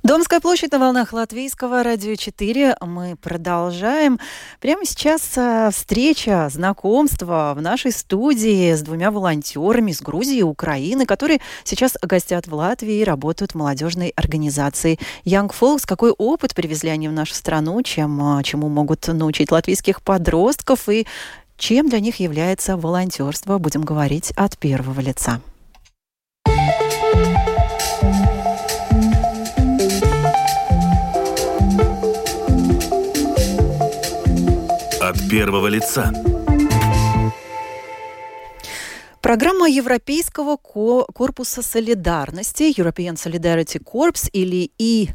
Домская площадь на волнах Латвийского радио 4. Мы продолжаем. Прямо сейчас встреча, знакомство в нашей студии с двумя волонтерами из Грузии и Украины, которые сейчас гостят в Латвии и работают в молодежной организации Young Folks. Какой опыт привезли они в нашу страну, чему могут научить латвийских подростков и чем для них является волонтерство, будем говорить от первого лица. От первого лица. Программа Европейского корпуса солидарности, European Solidarity Corps или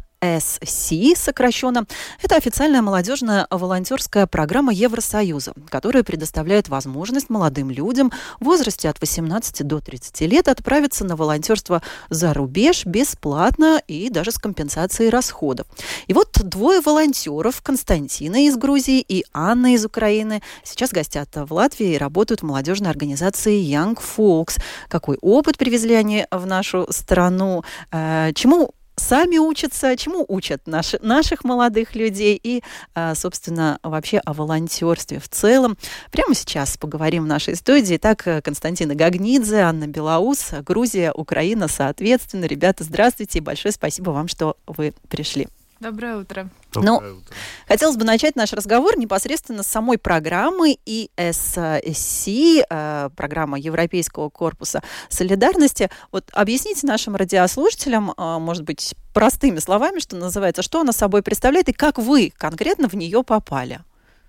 ESC сокращенно, это официальная молодежная волонтерская программа Евросоюза, которая предоставляет возможность молодым людям в возрасте от 18 до 30 лет отправиться на волонтерство за рубеж бесплатно и даже с компенсацией расходов. И вот двое волонтеров, Константина из Грузии и Анна из Украины, сейчас гостят в Латвии и работают в молодежной организации Young Folks. Какой опыт привезли они в нашу страну, чему сами учатся, чему учат наших молодых людей и, собственно, вообще о волонтерстве в целом. Прямо сейчас поговорим в нашей студии. Итак, Константина Гагнидзе, Анна Белаус, Грузия, Украина, соответственно. Ребята, здравствуйте и большое спасибо вам, что вы пришли. Доброе утро. Хотелось бы начать наш разговор непосредственно с самой программы ESC, программа Европейского корпуса солидарности. Вот объясните нашим радиослушателям, может быть, простыми словами, что называется, что она собой представляет и как вы конкретно в нее попали.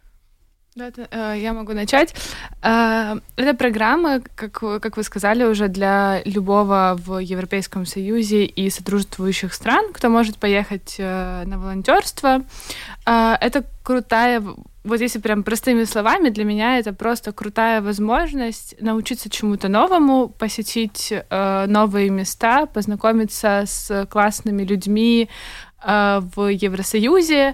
Да, я могу начать. Эта программа, как вы сказали, уже для любого в Европейском Союзе и сотрудничающих стран, кто может поехать на волонтерство. Это крутая, вот если прям простыми словами, для меня это просто крутая возможность научиться чему-то новому, посетить новые места, познакомиться с классными людьми в Евросоюзе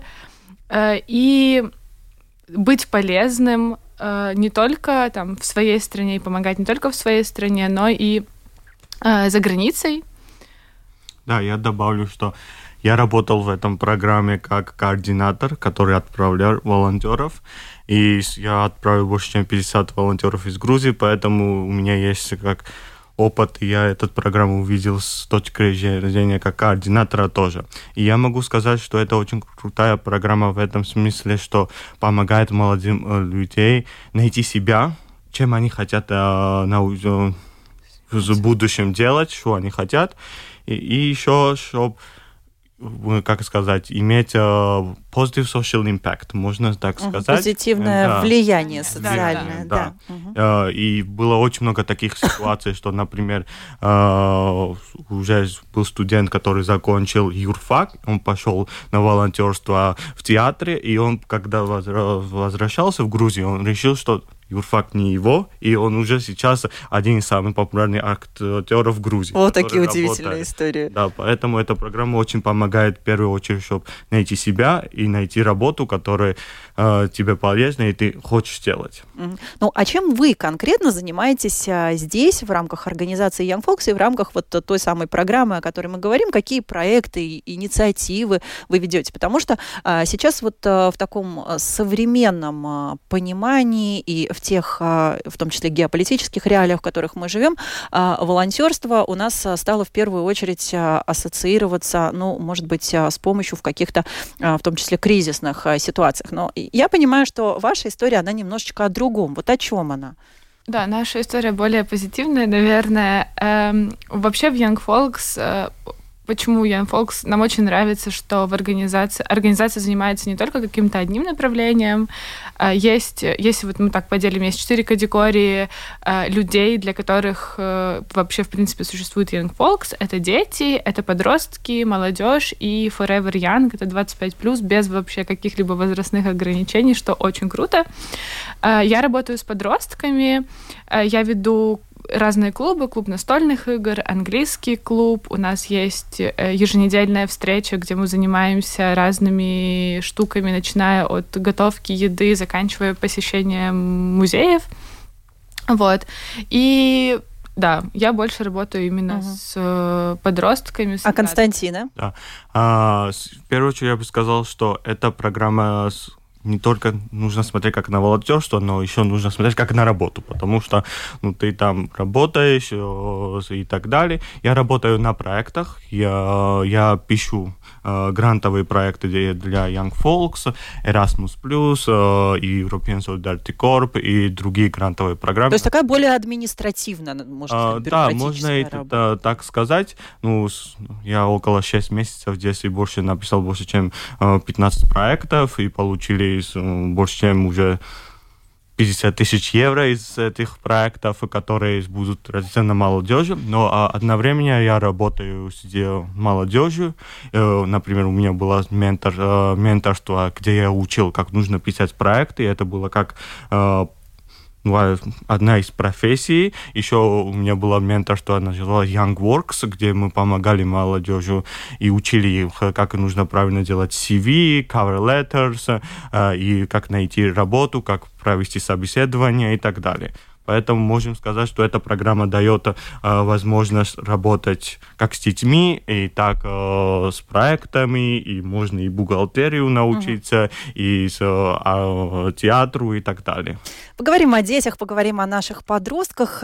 и быть полезным не только там в своей стране и помогать не только в своей стране, но и за границей. Да, я добавлю, что я работал в этом программе как координатор, который отправлял волонтеров, и я отправил больше, чем 50 волонтеров из Грузии, поэтому у меня есть как опыт, и я эту программу увидел с точки зрения как координатора тоже. И я могу сказать, что это очень крутая программа в этом смысле, что помогает молодым людям найти себя, чем они хотят в будущем делать, что они хотят, и еще, чтобы, как сказать, иметь positive social impact, можно так сказать. Позитивное влияние социальное. Да. И было очень много таких ситуаций, что, например, уже был студент, который закончил юрфак, он пошел на волонтерство в театре, и он, когда возвращался в Грузию, он решил, что юрфак не его, и он уже сейчас один из самых популярных актеров в Грузии. Вот такие удивительные истории. Да, поэтому эта программа очень помогает в первую очередь, чтобы найти себя и найти работу, которая тебе полезна и ты хочешь делать. Ну, а чем вы конкретно занимаетесь здесь, в рамках организации Young Folks и в рамках вот той самой программы, о которой мы говорим? Какие проекты, инициативы вы ведете? Потому что сейчас вот в таком современном понимании и в тех, в том числе геополитических реалиях, в которых мы живем, волонтерство у нас стало в первую очередь ассоциироваться, ну, может быть, с помощью в каких-то, в том числе, кризисных ситуациях. Но я понимаю, что ваша история, она немножечко о другом. Вот о чем она? Да, наша история более позитивная, наверное. Вообще в Young Folks... Почему Young Folks? Нам очень нравится, что в организация занимается не только каким-то одним направлением. Если вот мы так поделим, есть 4 категории людей, для которых вообще, в принципе, существует Young Folks. Это дети, это подростки, молодежь и Forever Young, это 25+, без вообще каких-либо возрастных ограничений, что очень круто. Я работаю с подростками, я веду разные клубы, клуб настольных игр, английский клуб. У нас есть еженедельная встреча, где мы занимаемся разными штуками, начиная от готовки еды, заканчивая посещением музеев. Вот. И Да, я больше работаю именно с подростками. А Константина? Да. В первую очередь я бы сказал, что эта программа не только нужно смотреть как на волонтерство, но еще нужно смотреть как на работу, потому что ты там работаешь и так далее. Я работаю на проектах, я пишу грантовые проекты для Young Folks, Erasmus+, и European Solidarity Corps, и другие грантовые программы. То есть такая более административная, можно сказать, да, можно это так сказать. Я около 6 месяцев здесь и написал больше, чем 15 проектов, и получили больше, чем уже 50 тысяч евро из этих проектов, которые будут разделены на молодежи. Но одновременно я работаю с молодежью. Например, у меня было менторство, где я учил, как нужно писать проекты. И это было как одна из профессий. Еще у меня было менторство, называлось Young Works, где мы помогали молодежи и учили их, как нужно правильно делать CV, cover letters, и как найти работу, как провести собеседование и так далее. Поэтому можем сказать, что эта программа дает возможность работать как с детьми, и так с проектами, и можно и бухгалтерию научиться, и с театру и так далее. Поговорим о детях, поговорим о наших подростках.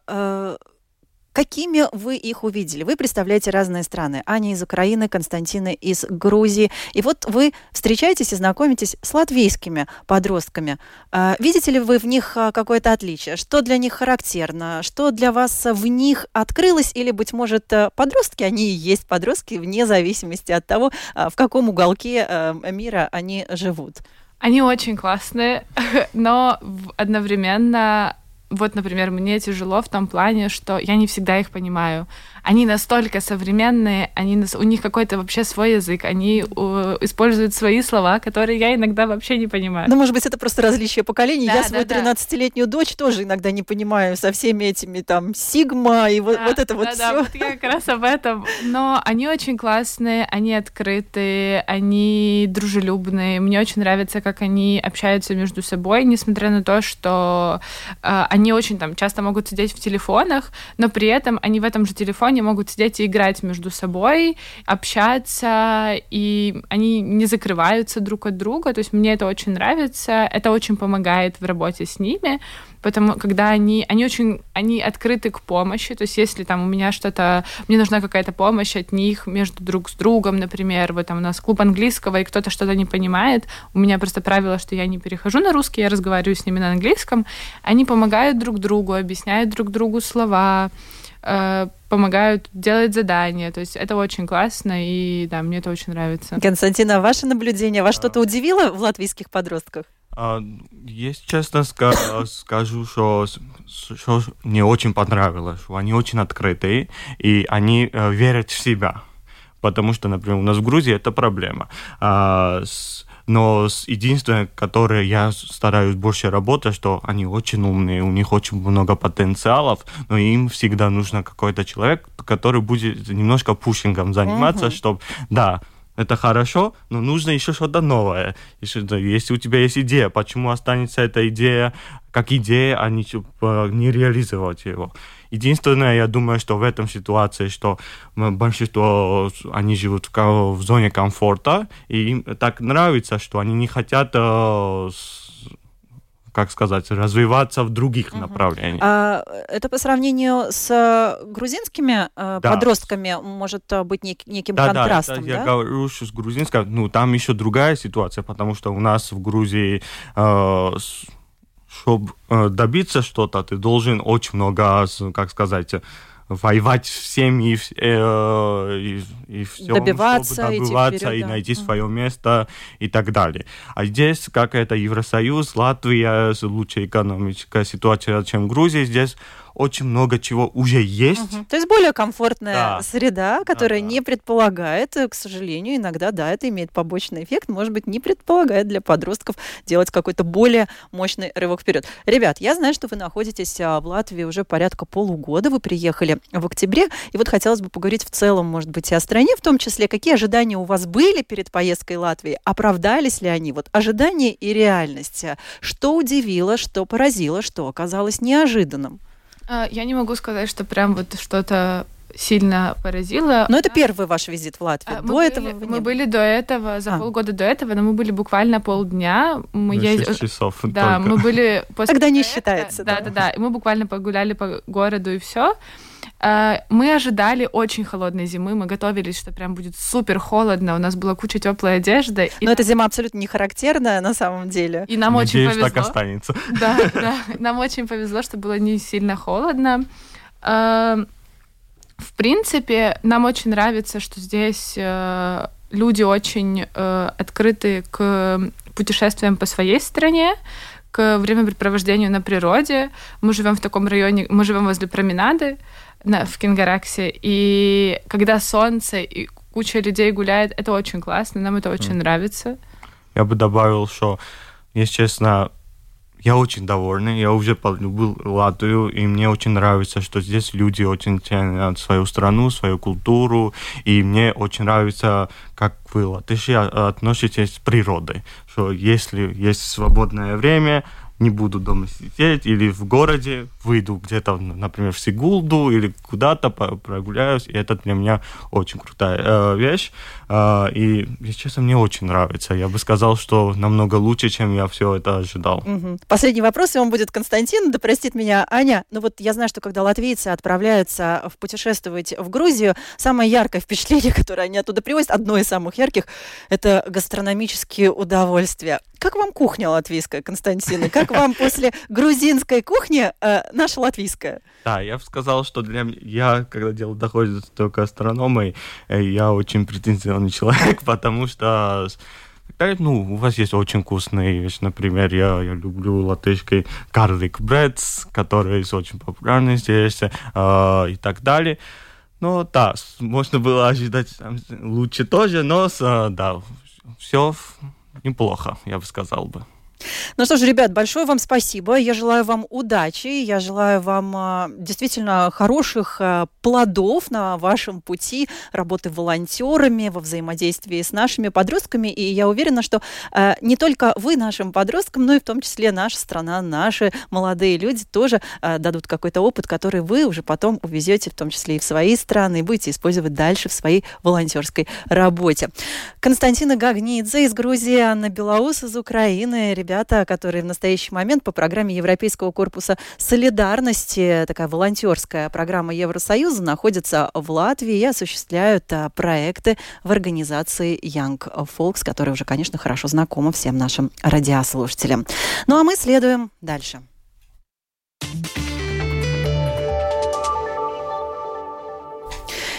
Какими вы их увидели? Вы представляете разные страны. Аня из Украины, Константина из Грузии. И вот вы встречаетесь и знакомитесь с латвийскими подростками. Видите ли вы в них какое-то отличие? Что для них характерно? Что для вас в них открылось? Или, быть может, подростки, они и есть подростки, вне зависимости от того, в каком уголке мира они живут? Они очень классные, но одновременно... Вот, например, мне тяжело в том плане, что я не всегда их понимаю. Они настолько современные, у них какой-то вообще свой язык, они используют свои слова, которые я иногда вообще не понимаю. Ну, может быть, это просто различие поколений. Я свою 13-летнюю дочь тоже иногда не понимаю со всеми этими там сигма и вот это вот все. Да, вот я как раз об этом. Но они очень классные, они открытые, они дружелюбные. Мне очень нравится, как они общаются между собой, несмотря на то, что они очень там часто могут сидеть в телефонах, но при этом они в этом же телефоне могут сидеть и играть между собой, общаться, и они не закрываются друг от друга. То есть мне это очень нравится, это очень помогает в работе с ними, потому когда они открыты к помощи. То есть если там у меня мне нужна какая-то помощь от них между друг с другом, например, вот там у нас клуб английского, и кто-то что-то не понимает, у меня просто правило, что я не перехожу на русский, я разговариваю с ними на английском, они помогают друг другу, объясняют друг другу слова, помогают делать задания. То есть это очень классно, и да, мне это очень нравится. Константин, а ваше наблюдение, вас что-то удивило в латвийских подростках? Если честно скажу, что мне очень понравилось, что они очень открытые, и они верят в себя. Потому что, например, у нас в Грузии это проблема. Но единственное, которое я стараюсь больше работать, что они очень умные, у них очень много потенциалов, но им всегда нужен какой-то человек, который будет немножко пушингом заниматься, чтобы, да, это хорошо, но нужно еще что-то новое. Если у тебя есть идея, почему останется эта идея как идея, а не реализовать его. Единственное, я думаю, что в этом ситуации, что большинство, они живут в зоне комфорта, и им так нравится, что они не хотят, развиваться в других направлениях. Это по сравнению с грузинскими подростками может быть неким контрастом, да? Я говорю, что с грузинским, там еще другая ситуация, потому что у нас в Грузии чтобы добиться что-то, ты должен очень много, воевать всем и всем, добиваться, чтобы добиваться и найти свое место и так далее. А здесь, как это Евросоюз, Латвия, лучшая экономическая ситуация, чем Грузия, здесь очень много чего уже есть. То есть более комфортная среда, которая не предполагает, к сожалению, иногда, это имеет побочный эффект, может быть, не предполагает для подростков делать какой-то более мощный рывок вперед. Ребят, я знаю, что вы находитесь в Латвии уже порядка полугода, вы приехали в октябре, и вот хотелось бы поговорить в целом, может быть, и о стране, в том числе, какие ожидания у вас были перед поездкой в Латвию, оправдались ли они? Вот ожидания и реальность. Что удивило, что поразило, что оказалось неожиданным? Я не могу сказать, что прям вот что-то сильно поразило. Но это первый ваш визит в Латвию. Мы были до этого, за полгода до этого, но мы были буквально полдня. 6 часов. Да, только. мы были после Тогда не проекта. считается. Да. И мы буквально погуляли по городу и все. Мы ожидали очень холодной зимы, мы готовились, что прям будет супер холодно, у нас была куча теплой одежды. Но эта зима абсолютно не характерная на самом деле. И нам очень повезло. Так останется. Да, нам очень повезло, что было не сильно холодно. В принципе, нам очень нравится, что здесь люди очень открыты к путешествиям по своей стране, к времяпрепровождению на природе. Мы живем в таком районе, мы живем возле променады в Кингараксе, и когда солнце и куча людей гуляет, это очень классно, нам это очень нравится. Я бы добавил, что, если честно, я очень довольный, я уже полюбил Латвию, и мне очень нравится, что здесь люди очень ценят свою страну, свою культуру, и мне очень нравится, как вы, латыши, относитесь к природе, что если есть свободное время, не буду дома сидеть, или в городе выйду где-то, например, в Сигулду или куда-то прогуляюсь, и это для меня очень крутая вещь. И, если честно, мне очень нравится. Я бы сказал, что намного лучше, чем я все это ожидал. Угу. Последний вопрос, и он будет Константин, да простит меня Аня. Ну вот я знаю, что когда латвийцы отправляются путешествовать в Грузию, самое яркое впечатление, которое они оттуда привозят, одно из самых ярких, это гастрономические удовольствия. Как вам кухня латвийская, Константин? И как вам после грузинской кухни наша латвийская? Да, я бы сказал, что для меня, когда дело доходит до гастрономии, я очень претензионный человек, потому что у вас есть очень вкусные вещи. Например, я люблю латышский garlic breads, который очень популярный здесь, и так далее. Но да, можно было ожидать лучше тоже, но да, все неплохо, я бы сказал бы. Ну что ж, ребят, большое вам спасибо. Я желаю вам удачи, я желаю вам действительно хороших плодов на вашем пути работы волонтерами, во взаимодействии с нашими подростками. И я уверена, что не только вы нашим подросткам, но и в том числе наша страна, наши молодые люди тоже дадут какой-то опыт, который вы уже потом увезете, в том числе и в свои страны, и будете использовать дальше в своей волонтерской работе. Константина Гагнидзе из Грузии, Анна Белоус из Украины, ребята, которые в настоящий момент по программе Европейского корпуса солидарности, такая волонтерская программа Евросоюза, находятся в Латвии и осуществляют проекты в организации Young Folks, которая уже, конечно, хорошо знакома всем нашим радиослушателям. Ну а мы следуем дальше.